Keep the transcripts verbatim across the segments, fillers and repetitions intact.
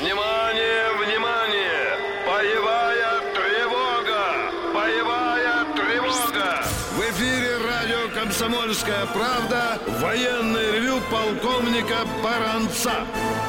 Внимание, внимание! Боевая тревога! Боевая тревога! В эфире радио «Комсомольская правда». Военное ревю полковника Баранца.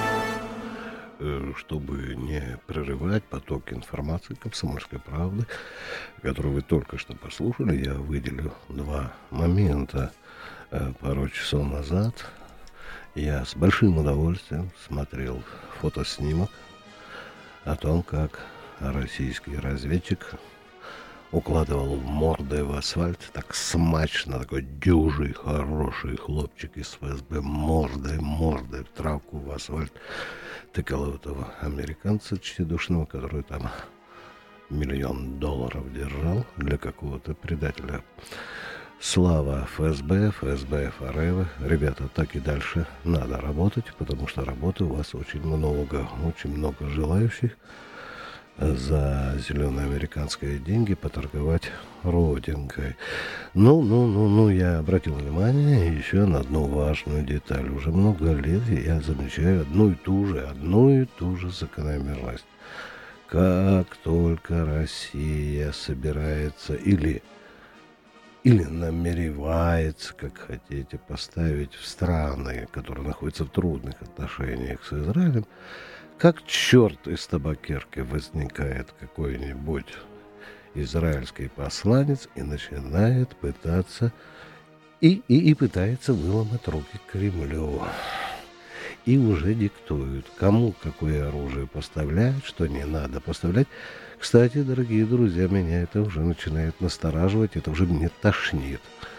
Чтобы не прерывать поток информации «Комсомольской правды», которую вы только что послушали, я выделю два момента. Пару часов назад я с большим удовольствием смотрел фотоснимок о том, как российский разведчик укладывал мордой в асфальт, так смачно, такой дюжий, хороший хлопчик из ФСБ, мордой, мордой в травку, в асфальт, тыкал этого американца тщедушного, который там миллион долларов держал для какого-то предателя. Слава ФСБ, ФСБ ФРФ. Ребята, так и дальше надо работать, потому что работы у вас очень много, очень много желающих за зеленые американские деньги поторговать родинкой. Ну, ну, ну, ну, я обратил внимание еще на одну важную деталь. Уже много лет я замечаю одну и ту же, одну и ту же закономерность. Как только Россия собирается или, или намеревается, как хотите, поставить в страны, которые находятся в трудных отношениях с Израилем, как черт из табакерки возникает какой-нибудь израильский посланец и начинает пытаться и, и, и пытается выломать руки Кремлю. И уже диктуют, кому какое оружие поставлять, что не надо поставлять. Кстати, дорогие друзья, меня это уже начинает настораживать, это уже мне тошнит.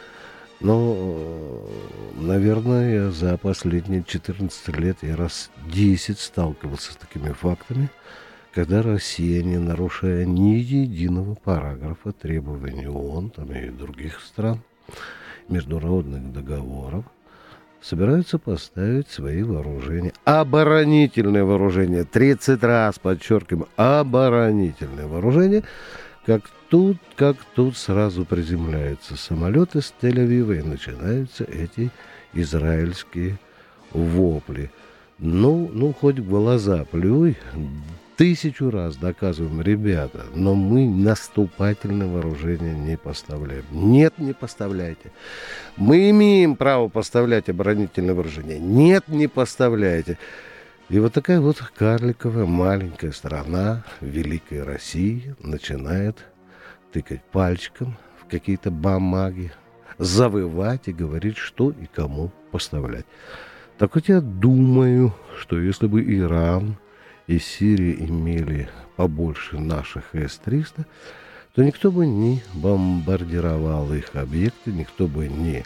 Но, наверное, я за последние четырнадцать лет я раз десять сталкивался с такими фактами, когда Россия, не нарушая ни единого параграфа требований ООН там, и других стран, международных договоров, собираются поставить свои вооружения. Оборонительное вооружение. тридцать раз подчеркиваем. Оборонительное вооружение. Как тут, как тут сразу приземляются самолеты с Тель-Авива, и начинаются эти израильские вопли. Ну, ну, хоть в глаза плюй. Тысячу раз доказываем, ребята, но мы наступательное вооружение не поставляем. Нет, не поставляйте. Мы имеем право поставлять оборонительное вооружение. Нет, не поставляйте. И вот такая вот карликовая маленькая страна великой России начинает тыкать пальчиком в какие-то бумаги, завывать и говорить, что и кому поставлять. Так вот я думаю, что если бы Иран и Сирия имели побольше наших эс триста, то никто бы не бомбардировал их объекты, никто бы не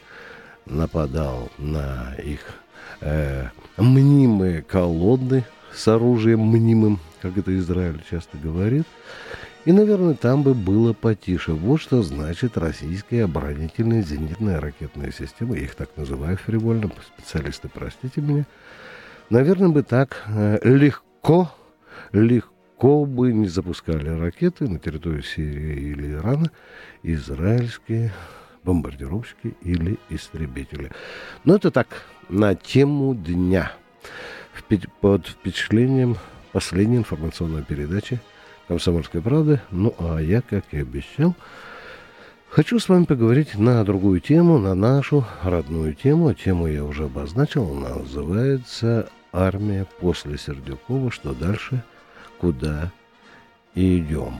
нападал на их э, мнимые колонны с оружием мнимым, как это Израиль часто говорит. И, наверное, там бы было потише. Вот что значит российская оборонительная зенитная ракетная система. Я их так называю фривольно, специалисты, простите меня. Наверное, бы так э, легко, легко бы не запускали ракеты на территорию Сирии или Ирана израильские бомбардировщики или истребители. Но это так, на тему дня. Под впечатлением последней информационной передачи «Комсомольской правды». Ну, а я, как и обещал, хочу с вами поговорить на другую тему, на нашу родную тему. Тему я уже обозначил, она называется «Армия после Сердюкова. Что дальше? Куда идем?»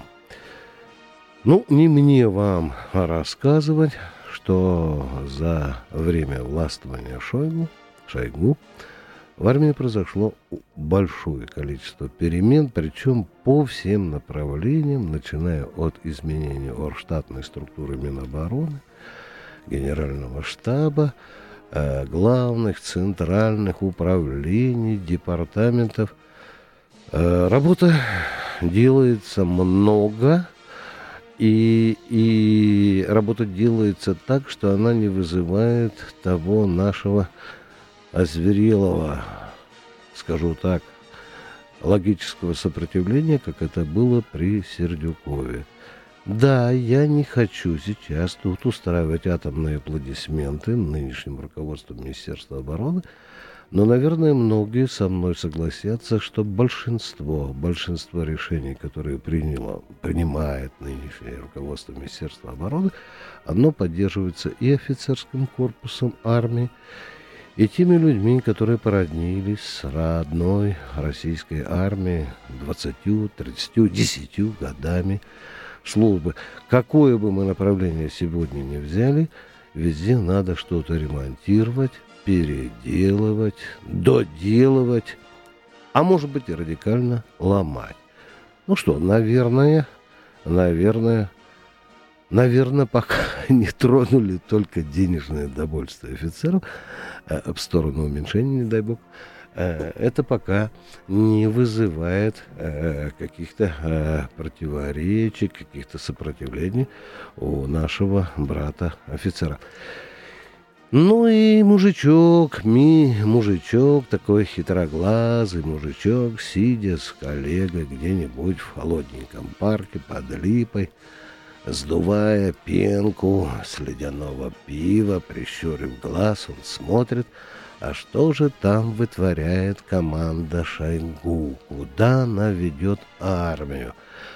Ну, не мне вам рассказывать, что за время властвования Шойгу, Шойгу в армии произошло большое количество перемен, причем по всем направлениям, начиная от изменения оргштатной структуры Минобороны, Генерального штаба, э, главных центральных управлений, департаментов. Э, работа делается много, и, и работа делается так, что она не вызывает того нашего озверелого, скажу так, логического сопротивления, как это было при Сердюкове. Да, я не хочу сейчас тут устраивать атомные аплодисменты нынешнему руководству Министерства обороны, Но, наверное, многие со мной согласятся, что большинство, большинство решений, которые приняло, принимает нынешнее руководство Министерства обороны, оно поддерживается и офицерским корпусом армии, и теми людьми, которые породнились с родной российской армией двадцатью, тридцатью, десятью годами службы. Какое бы мы направление сегодня ни взяли, везде надо что-то ремонтировать, переделывать, доделывать, а может быть и радикально ломать. Ну что, наверное, наверное, наверное, пока не тронули только денежное довольствие офицеров, э, в сторону уменьшения, не дай бог, э, это пока не вызывает э, каких-то э, противоречий, каких-то сопротивлений у нашего брата-офицера. Ну и мужичок, ми, мужичок, такой хитроглазый мужичок, сидя с коллегой где-нибудь в холодненьком парке под липой, сдувая пенку с ледяного пива, прищурив глаз, он смотрит, а что же там вытворяет команда Шойгу, куда она ведет армию.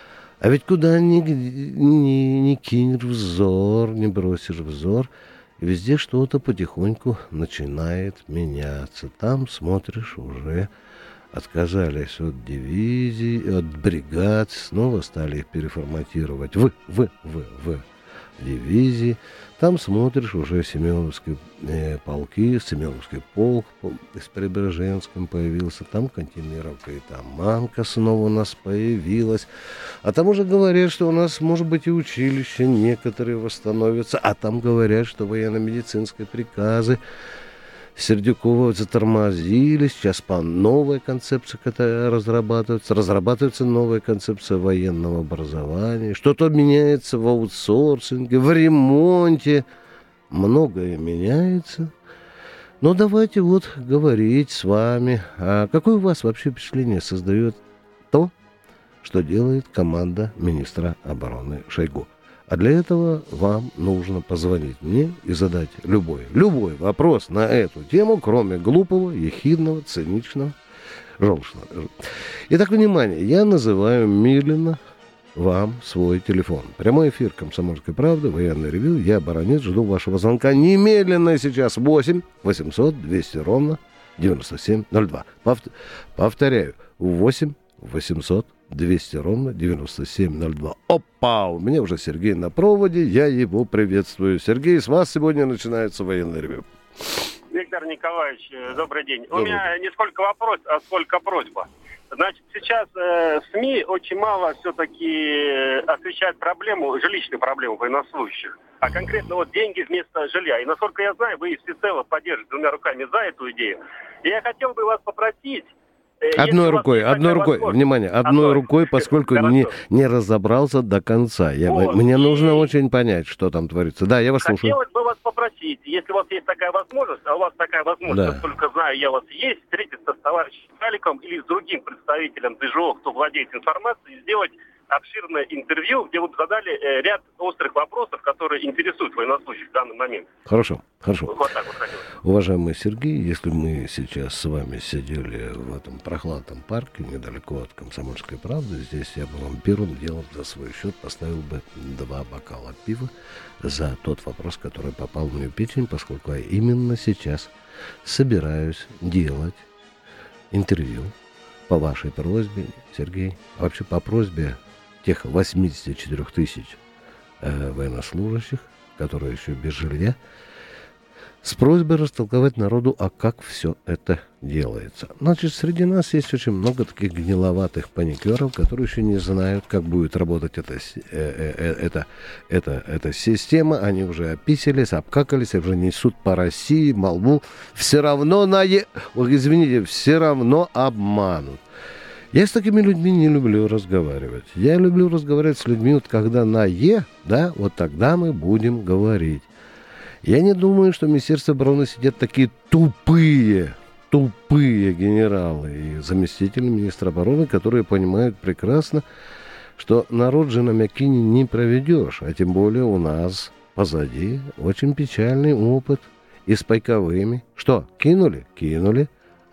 А ведь куда ни, ни, ни кинешь взор, не бросишь взор, везде что-то потихоньку начинает меняться. Там, смотришь, уже отказались от дивизий, от бригад, снова стали их переформатировать в, в, в, в дивизии. Там, смотришь, уже Семеновские э, полки, Семеновский полк с Преображенском появился, там Кантемировка и Таманка снова у нас появилась. А там уже говорят, что у нас, может быть, и училища некоторые восстановятся, а там говорят, что военно-медицинские приказы Сердюкова затормозили, сейчас по новой концепции разрабатывается, разрабатывается новая концепция военного образования, что-то меняется в аутсорсинге, в ремонте, многое меняется. Но давайте вот говорить с вами, а какое у вас вообще впечатление создает то, что делает команда министра обороны Шойгу? А для этого вам нужно позвонить мне и задать любой, любой вопрос на эту тему, кроме глупого, ехидного, циничного, желчного. Итак, внимание, я называю медленно вам свой телефон. Прямой эфир «Комсомольской правды», военное ревью, я баронец, жду вашего звонка немедленно сейчас. восемь восемьсот двести ровно девяносто семь ноль два. Повторяю, восемь восемьсот двести ровно девяносто семь ноль два. Опа! У меня уже Сергей на проводе, я его приветствую. Сергей, с вас сегодня начинается военное ревью. Виктор Николаевич, добрый день. Добрый. У меня не сколько вопрос, а сколько просьба. Значит, сейчас э, СМИ очень мало все-таки освещают проблему, жилищную проблему военнослужащих. А конкретно вот деньги вместо жилья. И насколько я знаю, вы всецело поддерживаете двумя руками за эту идею. И я хотел бы вас попросить, Одной рукой, одной рукой, внимание, одной, одной рукой, поскольку не, не разобрался до конца. Я, вот, мне и... нужно очень понять, что там творится. Да, я вас слушаю. Хотелось бы вас попросить, если у вас есть такая возможность, а у вас такая возможность, да. Только знаю, я вас есть, встретиться с товарищем Халиком или с другим представителем ДЖО, кто владеет информацией, сделать обширное интервью, где вы задали э, ряд острых вопросов, которые интересуют военнослужащих в данный момент. Хорошо, хорошо. Вот так вот хотелось. Уважаемый Сергей, если мы сейчас с вами сидели в этом прохладном парке, недалеко от «Комсомольской правды», здесь я бы вам первым делом за свой счет поставил бы два бокала пива за тот вопрос, который попал в мою печень, поскольку я именно сейчас собираюсь делать интервью по вашей просьбе, Сергей, а вообще по просьбе тех восьмидесяти четырёх тысяч э, военнослужащих, которые еще без жилья, с просьбой растолковать народу, а как все это делается. Значит, среди нас есть очень много таких гниловатых паникеров, которые еще не знают, как будет работать эта, э, э, эта, эта, эта система. Они уже описались, обкакались, уже несут по России молву. Все равно, на е... Ой, извините, все равно обманут. Я с такими людьми не люблю разговаривать. Я люблю разговаривать с людьми, вот когда на «е», да, вот тогда мы будем говорить. Я не думаю, что в Министерстве обороны сидят такие тупые, тупые генералы и заместители министра обороны, которые понимают прекрасно, что народ же на мякине не проведешь, а тем более у нас позади очень печальный опыт и с пайковыми. Что, кинули? Кинули.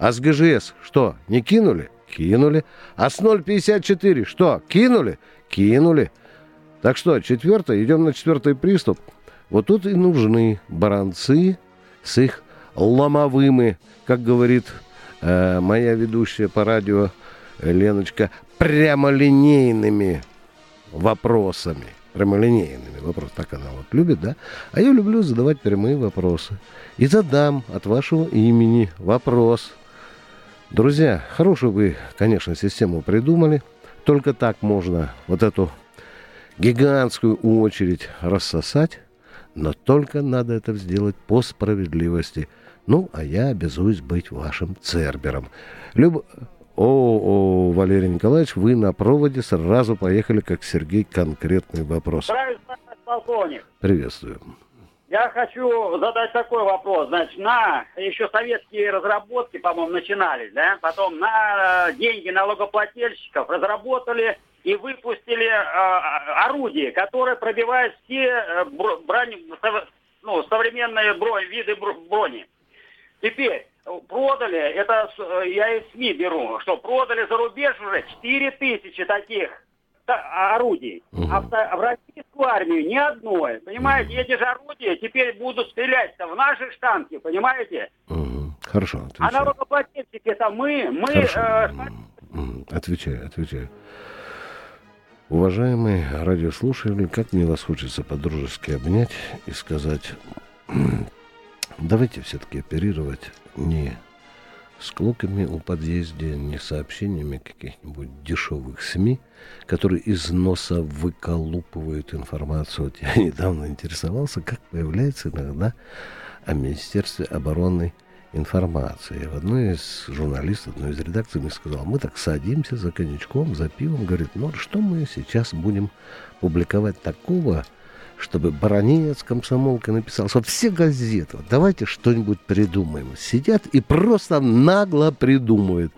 А с ГЖС что, не кинули? Кинули. А с ноль пятьдесят четыре что, кинули? Кинули. Так что, четвертое, идем на четвертый приступ. Вот тут и нужны баранцы с их ломовыми, как говорит э, моя ведущая по радио Леночка, прямолинейными вопросами. Прямолинейными вопросами. Так она вот любит, да? А я люблю задавать прямые вопросы. И задам от вашего имени вопрос. Друзья, хорошую вы, конечно, систему придумали. Только так можно вот эту гигантскую очередь рассосать. Но только надо это сделать по справедливости. Ну, а я обязуюсь быть вашим цербером. Люб... О, о, Валерий Николаевич, вы на проводе, сразу поехали, как Сергей, конкретный вопрос. Здравия, полковник. Приветствую. Я хочу задать такой вопрос. Значит, на еще советские разработки, по-моему, начинались, да? Потом на деньги налогоплательщиков разработали и выпустили э, орудия, которые пробивают все э, брони, ну, современные брони, виды брони. Теперь продали, это я из СМИ беру, что продали за рубеж уже четыре тысячи таких орудий. Угу. А в, в российскую армию ни одной. Понимаете, эти же орудия теперь будут стрелять-то в наши штанги, понимаете? Угу. Хорошо, отвечаю. А налогоплательщики это мы, мы... Э, отвечаю, отвечаю. Уважаемые радиослушатели, как мне вас хочется по-дружески обнять и сказать, давайте все-таки оперировать не склоками у подъезда, не сообщениями каких-нибудь дешевых СМИ, которые из носа выколупывают информацию. Вот я недавно интересовался, как появляется иногда о Министерстве обороны информации. В одной из журналистов, одной из редакций мне сказал, мы так садимся за коньячком, за пивом, говорит, ну что мы сейчас будем публиковать такого, чтобы баронец, комсомолка написал, что все газеты, вот давайте что-нибудь придумаем. Сидят и просто нагло придумывают.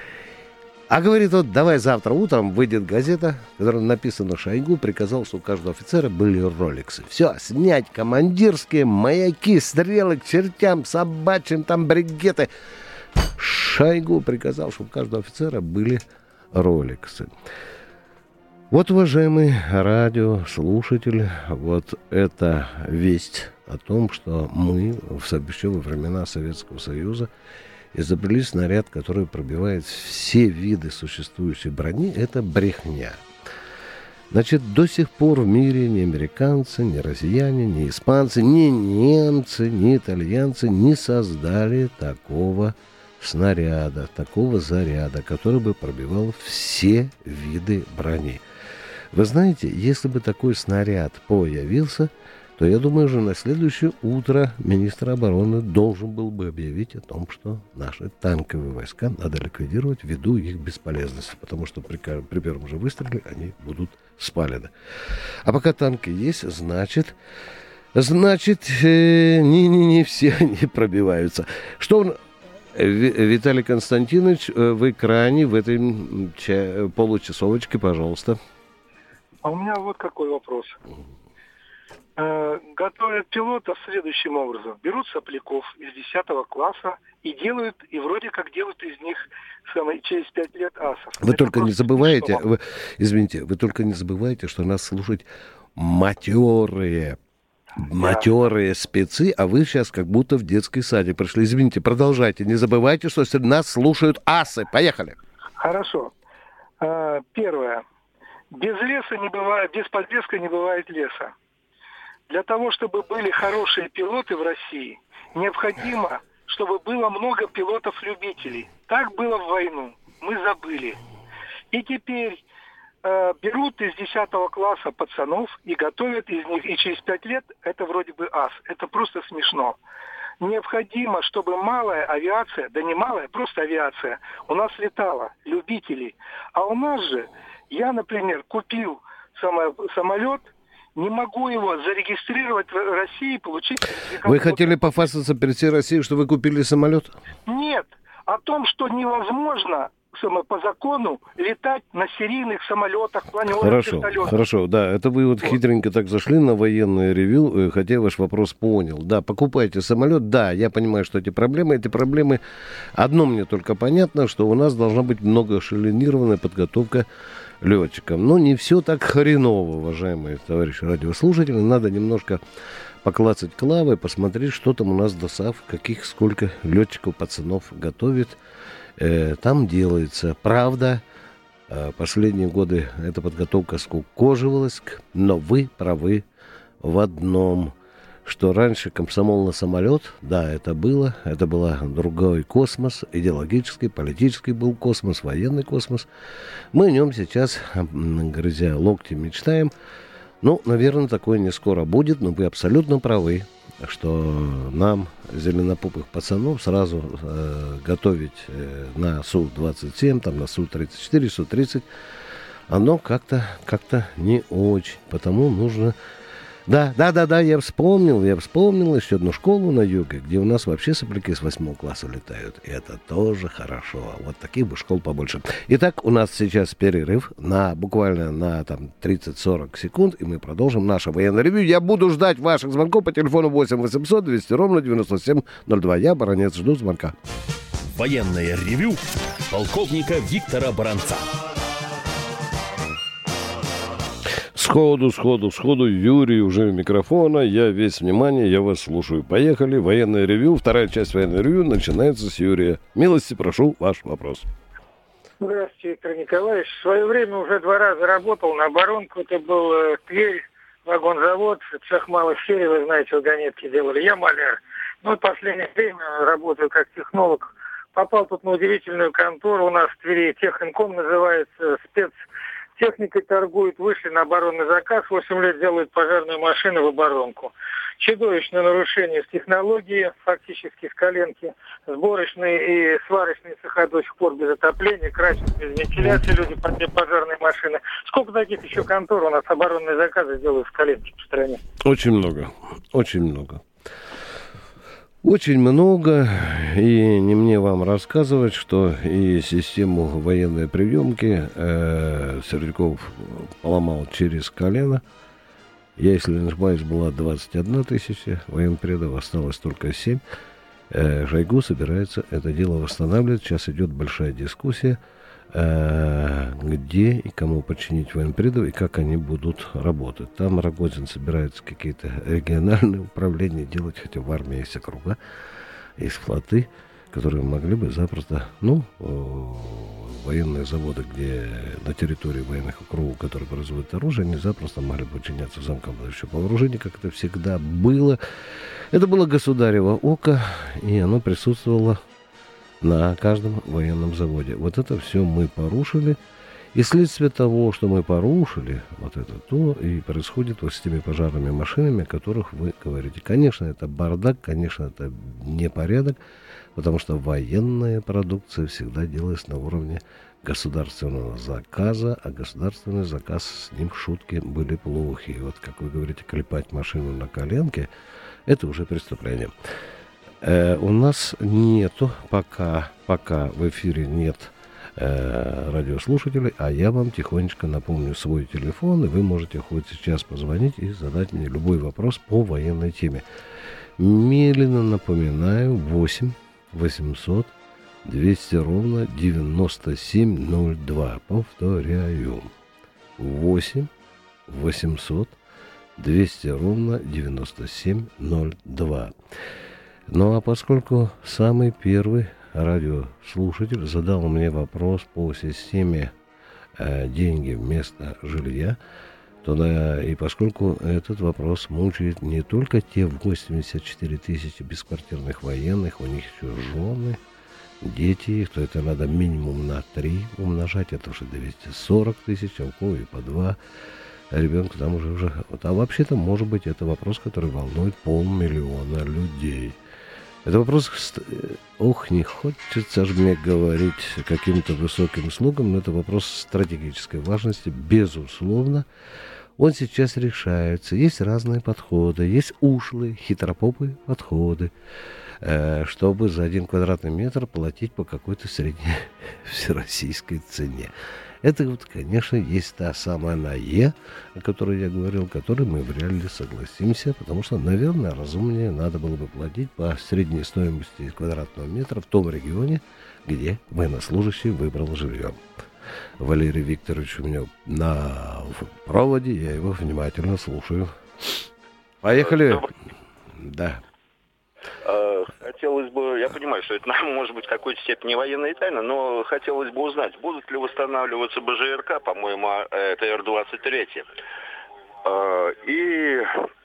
А говорит, вот давай завтра утром выйдет газета, в которой написано, Шойгу приказал, что у каждого офицера были роликсы. Все, снять командирские маяки, стрелы к чертям собачьим, там бригеты. Шойгу приказал, что у каждого офицера были роликсы. Вот, уважаемый радиослушатель, вот эта весть о том, что мы в еще во времена Советского Союза изобрели снаряд, который пробивает все виды существующей брони, это брехня. Значит, до сих пор в мире ни американцы, ни россияне, ни испанцы, ни немцы, ни итальянцы не создали такого снаряда, такого заряда, который бы пробивал все виды брони. Вы знаете, если бы такой снаряд появился, то, я думаю, уже на следующее утро министр обороны должен был бы объявить о том, что наши танковые войска надо ликвидировать ввиду их бесполезности, потому что при, при первом же выстреле они будут спалены. А пока танки есть, значит, значит, э, не, не, не все они пробиваются. Что Виталий Константинович, в экране, в этой ча- получасовочке, пожалуйста. А у меня вот какой вопрос. Э, готовят пилотов следующим образом. Берут сопляков из десятого класса и делают, и вроде как делают из них самое, через пять лет асов. Вы Это только не забывайте, вы, извините, вы только не забывайте, что нас слушают матерые, матерые спецы, а вы сейчас как будто в детский садик пришли. Извините, продолжайте. Не забывайте, что нас слушают асы. Поехали. Хорошо. Э, первое. Без леса не бывает, без подлеска не бывает леса. Для того, чтобы были хорошие пилоты в России, необходимо, чтобы было много пилотов-любителей. Так было в войну. Мы забыли. И теперь э, берут из десятого класса пацанов и готовят из них, и через пять лет это вроде бы ас. Это просто смешно. Необходимо, чтобы малая авиация, да не малая, просто авиация, у нас летала, любителей. А у нас же, я, например, купил самолет, не могу его зарегистрировать в России, получить сертификат. Вы хотели пофасаться перед всей Россией, что вы купили самолет? Нет, о том, что невозможно по закону летать на серийных самолетах, планерных Хорошо, вертолетах. хорошо, да, это вы вот хитренько так зашли на военное ревью, хотя ваш вопрос понял. Да, покупайте самолет, да, я понимаю, что эти проблемы, эти проблемы, одно мне только понятно, что у нас должна быть многоэшелонированная подготовка летчикам. Но не все так хреново, уважаемые товарищи радиослушатели, надо немножко поклацать клавы, посмотреть, что там у нас ДОСААФ, каких, сколько летчиков, пацанов готовит. Э, там делается. Правда, э, последние годы эта подготовка скукоживалась, но вы правы в одном, что раньше комсомол на самолет, да, это было, это был другой космос, идеологический, политический был космос, военный космос. Мы о нем сейчас, грызя локти, мечтаем. Ну, наверное, такое не скоро будет, но вы абсолютно правы, что нам, зеленопупых пацанов, сразу э, готовить э, на Су двадцать семь, там, на Су тридцать четыре, Су тридцать, оно как-то, как-то не очень. Потому нужно... Да, да, да, да, я вспомнил, я вспомнил еще одну школу на юге, где у нас вообще сопляки с восьмого класса летают. И это тоже хорошо. Вот таких бы школ побольше. Итак, у нас сейчас перерыв на буквально на там тридцать-сорок секунд, и мы продолжим наше военное ревью. Я буду ждать ваших звонков по телефону восемь восемьсот двести ровно девяносто семь ноль два. Я, Баранец, жду звонка. Военное ревью полковника Виктора Баранца. Сходу, сходу, сходу, Юрий уже у микрофона, я весь внимание, я вас слушаю. Поехали, военное ревью, вторая часть военного ревью начинается с Юрия. Милости прошу, ваш вопрос. Здравствуйте, Виктор Николаевич. В свое время уже два раза работал на оборонку, это был э, Тверь, вагонзавод, цех малых серий, вы знаете, вагонетки делали, я маляр. Ну, в последнее время работаю как технолог. Попал тут на удивительную контору, у нас в Твери Техинком называется, спец... Техникой торгуют, вышли на оборонный заказ, восемь лет делают пожарную машину в оборонку. Чудовищное нарушение в технологии, фактически с коленки. Сборочные и сварочные цеха до сих пор без отопления, красят без вентиляции люди под пожарные машины. Сколько таких еще контор у нас оборонные заказы делают с коленки по стране? Очень много, очень много. Очень много, и не мне вам рассказывать, что и систему военной приемки э, Сердюков поломал через колено. Я, если не ошибаюсь, была двадцать одна тысяча военпредов, осталось только семь. Э, Шойгу собирается это дело восстанавливать. Сейчас идет большая дискуссия, э, где и кому подчинить военпредов и как они будут работать. Там Рогозин собирается какие-то региональные управления делать, хотя в армии есть округа, есть флоты, которые могли бы запросто, ну, военные заводы, где на территории военных округов, которые производят оружие, они запросто могли бы подчиняться замкомандующему по вооружению, как это всегда было. Это было государево око, и оно присутствовало на каждом военном заводе. Вот это все мы порушили. И следствие того, что мы порушили вот это, то и происходит вот с теми пожарными машинами, о которых вы говорите. Конечно, это бардак, конечно, это непорядок, потому что военная продукция всегда делалась на уровне государственного заказа, а государственный заказ, с ним шутки были плохи. И вот, как вы говорите, клепать машину на коленке, это уже преступление. Э, у нас нету, пока, пока в эфире нет э, радиослушателей, а я вам тихонечко напомню свой телефон, и вы можете хоть сейчас позвонить и задать мне любой вопрос по военной теме. Медленно напоминаю, восемь восемьсот двести ровно девяносто семь ноль два. Повторяю, восемь восемьсот двести ровно девяносто семь ноль два. Ну а поскольку самый первый радиослушатель задал мне вопрос по системе э, деньги вместо жилья, то да, и поскольку этот вопрос мучает не только те восемьдесят четыре тысячи бесквартирных военных, у них еще жены, дети их, то это надо минимум на три умножать, это уже двести сорок тысяч, а у кого и по два ребенка там уже уже. Вот, а вообще-то, может быть, это вопрос, который волнует полмиллиона людей. Это вопрос, ох, не хочется же мне говорить каким-то высоким слогом, но это вопрос стратегической важности, безусловно. Он сейчас решается. Есть разные подходы, есть ушлые, хитропопые подходы. чтобы за один квадратный метр платить по какой-то средней всероссийской цене. Это вот, конечно, есть та самая НАЕ, о которой я говорил, которой мы вряд ли согласимся, потому что, наверное, разумнее надо было бы платить по средней стоимости квадратного метра в том регионе, где военнослужащий выбрал жилье. Валерий Викторович у меня на проводе, я его внимательно слушаю. Поехали. Да. Хотелось бы, я понимаю, что это, может быть, в какой-то степени военная тайна, но хотелось бы узнать, будут ли восстанавливаться БЖРК, по-моему, это Р двадцать три, и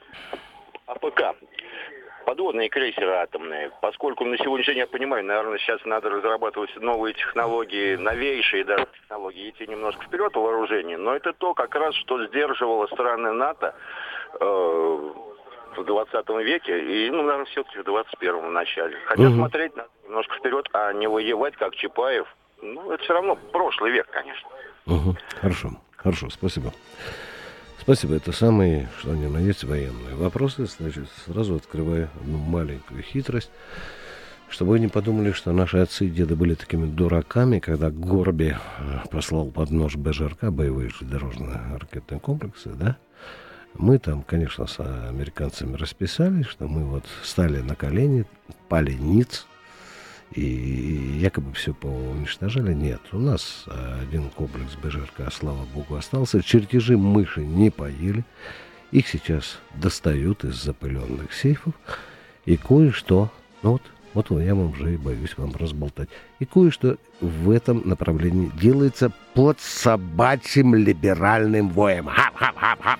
АПК, подводные крейсеры атомные, поскольку на сегодняшний день, я понимаю, наверное, сейчас надо разрабатывать новые технологии, новейшие даже технологии, идти немножко вперед в вооружении, но это то, как раз, что сдерживало страны НАТО э, в двадцатом веке и, ну, наверное, все-таки в двадцать первом в начале. Хотя угу. смотреть надо немножко вперед, а не воевать, как Чапаев. Ну, это все равно прошлый век, конечно. Угу. Хорошо, хорошо, спасибо. Спасибо, это самые, что ни на есть, военные вопросы. Значит, сразу открываю одну маленькую хитрость, чтобы вы не подумали, что наши отцы и деды были такими дураками, когда Горби послал под нож БЖРК, боевые железнодорожные ракетные комплексы, да? Мы там, конечно, с американцами расписались, что мы вот стали на колени, пали ниц, и якобы все поуничтожали. Нет, у нас один комплекс БЖРК, слава богу, остался. Чертежи мыши не поели. Их сейчас достают из запыленных сейфов. И кое-что, ну вот, вот я вам уже и боюсь вам разболтать. И кое-что в этом направлении делается под собачьим либеральным воем. Хап-хап-хап-хап.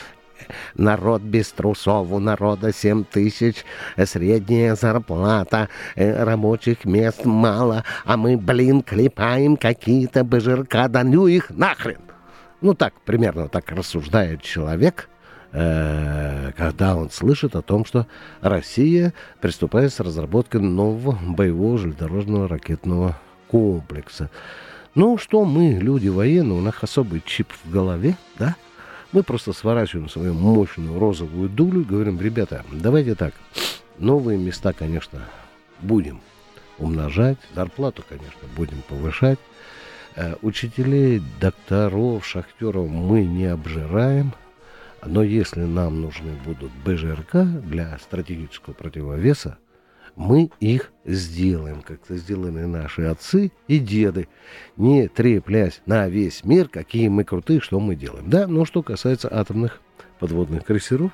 Народ без трусов, у народа семь тысяч, средняя зарплата, рабочих мест мало, а мы, блин, клепаем какие-то БЖРК, да ну их нахрен. Ну так, примерно так рассуждает человек, э, когда он слышит о том, что Россия приступает с разработкой нового боевого железнодорожного ракетного комплекса. Ну что мы, люди военные, у нас особый чип в голове, да? Мы просто сворачиваем свою мощную розовую дулю и говорим: ребята, давайте так, новые места, конечно, будем умножать, зарплату, конечно, будем повышать, э, учителей, докторов, шахтеров мы не обжираем, но если нам нужны будут БЖРК для стратегического противовеса, мы их сделаем, как-то сделали наши отцы и деды. Не треплясь на весь мир, какие мы крутые, что мы делаем. Да, но что касается атомных подводных крейсеров,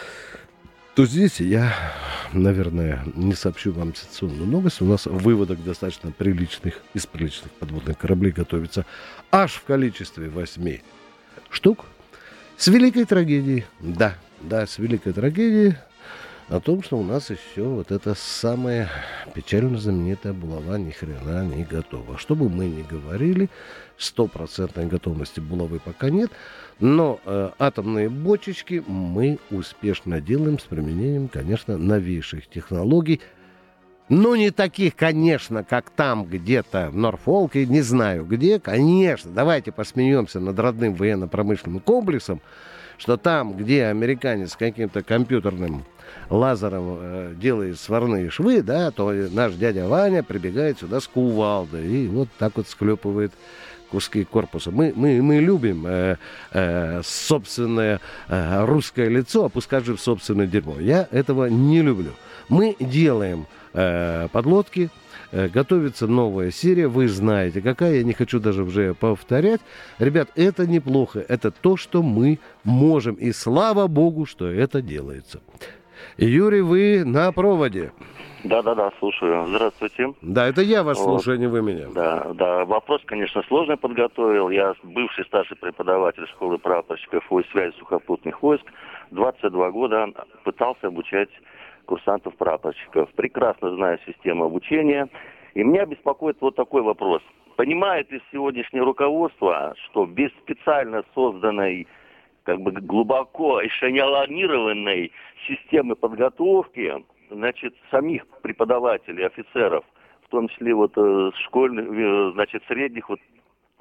то здесь я, наверное, не сообщу вам сенсационную новость. У нас выводок достаточно приличных, из приличных подводных кораблей готовится аж в количестве восьми штук. С великой трагедией, да, да, с великой трагедией, о том, что у нас еще вот эта самая печально знаменитая булава ни хрена не готова. Что бы мы ни говорили, стопроцентной готовности булавы пока нет, но э, атомные бочечки мы успешно делаем с применением, конечно, новейших технологий. Ну, не таких, конечно, как там где-то в Норфолке, не знаю где, конечно. Давайте посмеемся над родным военно-промышленным комплексом, что там, где американец с каким-то компьютерным лазером э, делает сварные швы, да, то наш дядя Ваня прибегает сюда с кувалдой и вот так вот склепывает куски корпуса. Мы, мы, мы любим э, э, собственное э, русское лицо опускать же в собственное дерьмо. Я этого не люблю. Мы делаем э, подлодки, э, готовится новая серия, вы знаете какая, я не хочу даже уже повторять. Ребят, это неплохо, это то, что мы можем, и слава богу, что это делается. Юрий, вы на проводе. Да-да-да, слушаю. Здравствуйте. Да, это я вас вот. слушаю, а не вы меня. Да, да, вопрос, конечно, сложный подготовил. Я бывший старший преподаватель школы прапорщиков войск связи сухопутных войск. двадцать два года пытался обучать курсантов-прапорщиков. Прекрасно знаю систему обучения. И меня беспокоит вот такой вопрос. Понимает ли сегодняшнее руководство, что без специально созданной, как бы глубоко эшелонированной системы подготовки, значит, самих преподавателей, офицеров, в том числе вот э, школьных, э, значит, средних вот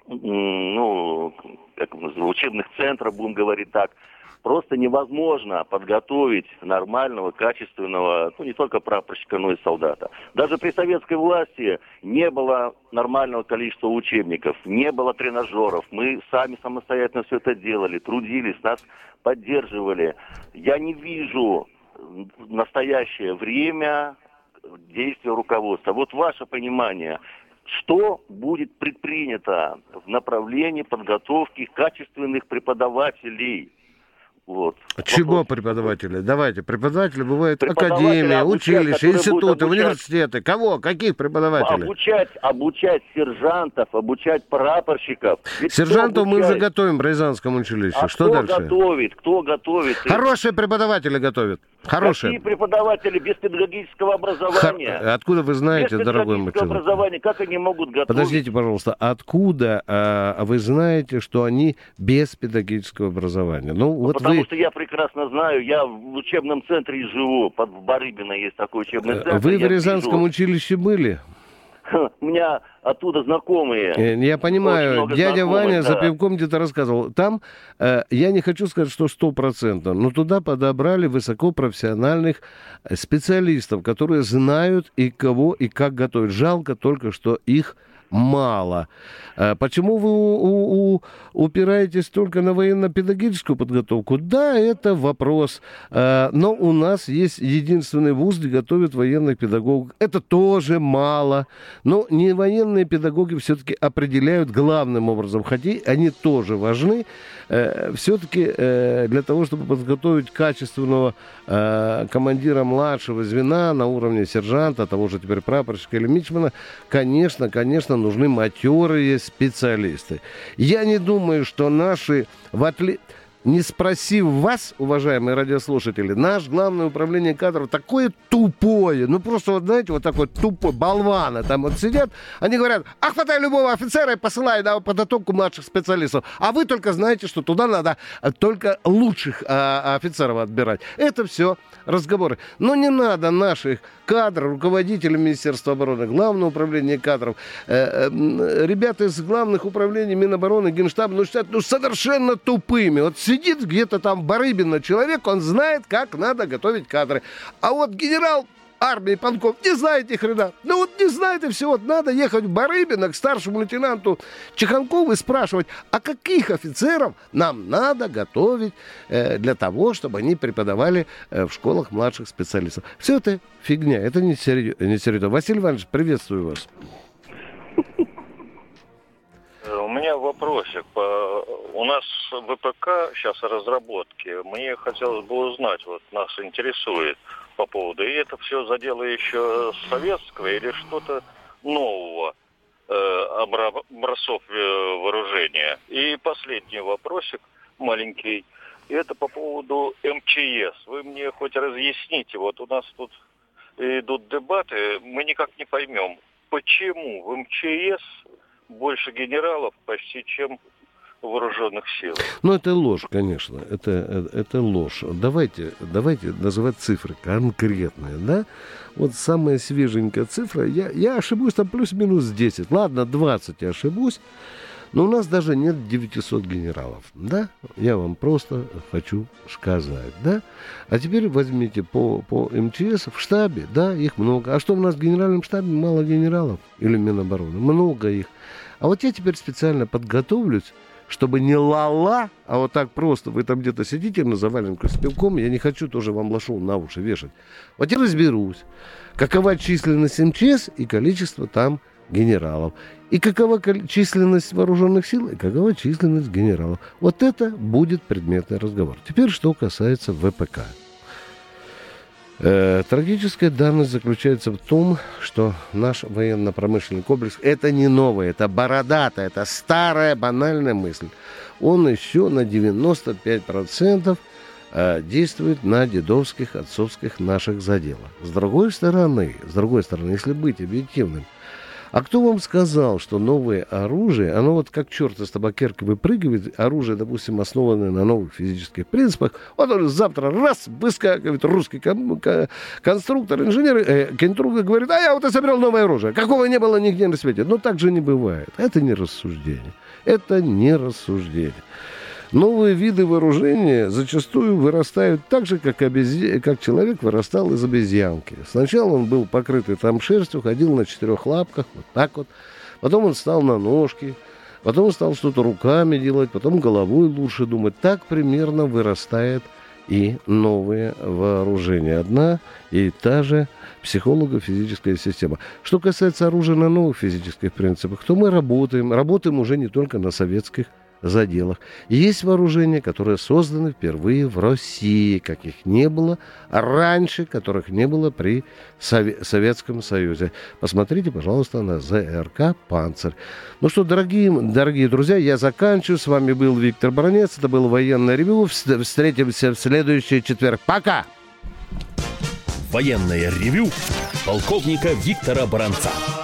ну, как учебных центров, будем говорить так, просто невозможно подготовить нормального, качественного, ну, не только прапорщика, но и солдата. Даже при советской власти не было нормального количества учебников, не было тренажеров. Мы сами самостоятельно все это делали, трудились, нас поддерживали. Я не вижу в настоящее время действия руководства. Вот ваше понимание, что будет предпринято в направлении подготовки качественных преподавателей? Вот. Чего преподаватели? Давайте, преподаватели бывают академии, училища, институты, университеты. Кого? Каких преподавателей? Обучать, обучать сержантов, обучать прапорщиков. Ведь сержантов мы уже готовим в Рязанском училище. А что кто дальше? готовит? Кто готовит? Хорошие преподаватели готовят. Хорошие. Какие преподаватели без педагогического образования? Х... Откуда вы знаете, без дорогой мой человек? Образования, как они могут готовить? Подождите, пожалуйста, откуда а, вы знаете, что они без педагогического образования? Ну, вот Потому вы... что я прекрасно знаю, я в учебном центре живу, под в Барыбино есть такой учебный центр. Вы в Рязанском вижу... училище были? У меня оттуда знакомые. Я понимаю, дядя Ваня да. за пивком где-то рассказывал. Там, э, я не хочу сказать, что сто процентов, но туда подобрали высокопрофессиональных специалистов, которые знают и кого, и как готовить. Жалко только, что их мало. Почему вы у, у, у, упираетесь только на военно-педагогическую подготовку? Да, это вопрос. Но у нас есть единственный вуз, где готовят военных педагогов. Это тоже мало. Но не военные педагоги все-таки определяют главным образом, хотя они тоже важны. Все-таки для того, чтобы подготовить качественного командира младшего звена на уровне сержанта, того же теперь прапорщика или мичмана, конечно, конечно, нужны матерые специалисты. Я не думаю, что наши, в отли... не спросив вас, уважаемые радиослушатели, наше главное управление кадров такое тупое, ну просто вот знаете, вот такой тупой, болваны там вот сидят, они говорят, а хватай любого офицера и посылай на подготовку младших специалистов, а вы только знаете, что туда надо только лучших а, офицеров отбирать. Это все разговоры. Но не надо наших кадров, руководителей Министерства обороны, Главного управления кадров, э, э, ребята из главных управлений Минобороны, Генштаба, ну, считают, ну, совершенно тупыми. Вот сидит где-то там Барыбино человек, он знает, как надо готовить кадры. А вот генерал армии Панков не знает ни хрена. Ну вот не знает и все. Вот надо ехать в Барыбино к старшему лейтенанту Чеханкову и спрашивать, а каких офицеров нам надо готовить э, для того, чтобы они преподавали э, в школах младших специалистов. Все это фигня, это не серьезно. Не серьезно. Василий Иванович, приветствую вас. У меня вопросик. У нас ВПК сейчас разработки. Мне хотелось бы узнать, вот нас интересует по поводу, и это все задело еще советского или что-то нового э, образцов вооружения. И последний вопросик маленький. Это по поводу эм че эс. Вы мне хоть разъясните, вот у нас тут идут дебаты, мы никак не поймем, почему в эм че эс больше генералов почти, чем вооруженных сил. Ну, это ложь, конечно. Это, это ложь. Давайте, давайте называть цифры конкретные, да? Вот самая свеженькая цифра, я, я ошибусь, там плюс-минус десять. Ладно, двадцать я ошибусь. Но у нас даже нет девятисот генералов, да? Я вам просто хочу сказать, да? А теперь возьмите по, по эм че эс в штабе, да, их много. А что у нас в генеральном штабе? Мало генералов или Минобороны? Много их. А вот я теперь специально подготовлюсь, чтобы не ла-ла, а вот так просто вы там где-то сидите на заваленку с пивком, я не хочу тоже вам лошоу на уши вешать. Вот я разберусь, какова численность эм че эс и количество там генералов. И какова численность вооруженных сил, и какова численность генералов. Вот это будет предметный разговор. Теперь, что касается ВПК. Э, трагическая данность заключается в том, что наш военно-промышленный комплекс – это не новое, это бородатая, это старая банальная мысль. Он еще на девяносто пять процентов э, действует на дедовских, отцовских наших заделах. С другой стороны, с другой стороны, если быть объективным, а кто вам сказал, что новое оружие, оно вот как черт из табакерки выпрыгивает, оружие, допустим, основанное на новых физических принципах, вот он завтра раз, выскакивает русский кон- кон- конструктор, инженер, э, конструктор говорит, а я вот изобрел новое оружие, какого не было нигде на свете. Но так же не бывает. Это не рассуждение. Это не рассуждение. Новые виды вооружения зачастую вырастают так же, как, обезья... как человек вырастал из обезьянки. Сначала он был покрытый там шерстью, ходил на четырех лапках, вот так вот. Потом он встал на ножки, потом он стал что-то руками делать, потом головой лучше думать. Так примерно вырастает и новые вооружения. Одна и та же психолого-физическая система. Что касается оружия на новых физических принципах, то мы работаем. Работаем уже не только на советских заделах. Есть вооружения, которые созданы впервые в России, каких не было раньше, которых не было при Сове- Советском Союзе. Посмотрите, пожалуйста, на ЗРК «Панцирь». Ну что, дорогие, дорогие друзья, я заканчиваю. С вами был Виктор Баранец. Это был военное ревю. Встретимся в следующий четверг. Пока! Военное ревю полковника Виктора Баранца.